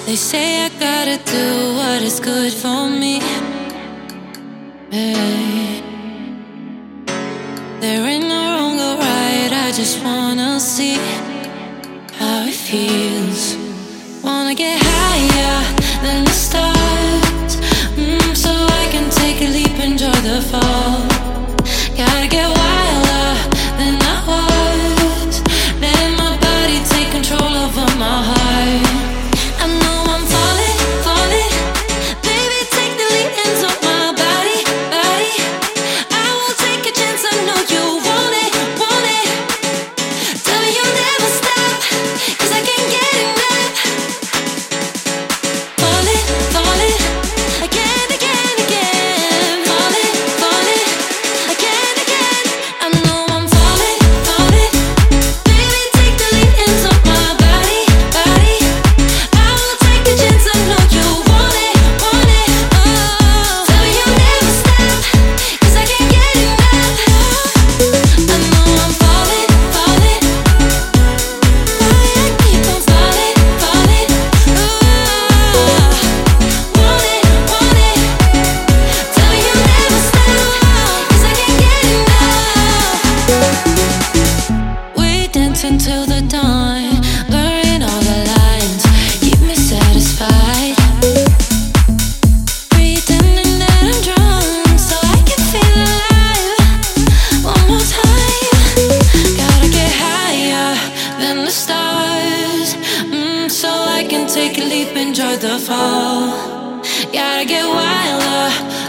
They say I gotta do what is good for me. Hey. There ain't no wrong or right, I just wanna see how it feels. Wanna get higher than the stars, so I can take a leap, enjoy the fall. Gotta get wilder than I was, letting my body take control over my heart. I know I'm falling, falling. Baby, take the lead into my body, body. I will take a chance, I know you want it, want it. Tell me you'll never stop, 'cause I can't get enough. Falling, falling, again, again, again. Falling, falling, again, again. I know I'm falling, falling. Baby, take the lead into my body, body. I will take a chance, I know you want it, want it. Oh, tell me you'll never stop, 'cause I can't get enough. I know I'm falling, falling. I keep on falling, falling. Want it, want it. Tell me you'll never stop, 'cause I can't get enough. We dance until the dawn, blurring all the lines. Keep me satisfied. Pretending that I'm drunk so I can feel alive. One more time. Gotta get higher than the stars, so I can take a leap, enjoy the fall. Gotta get wilder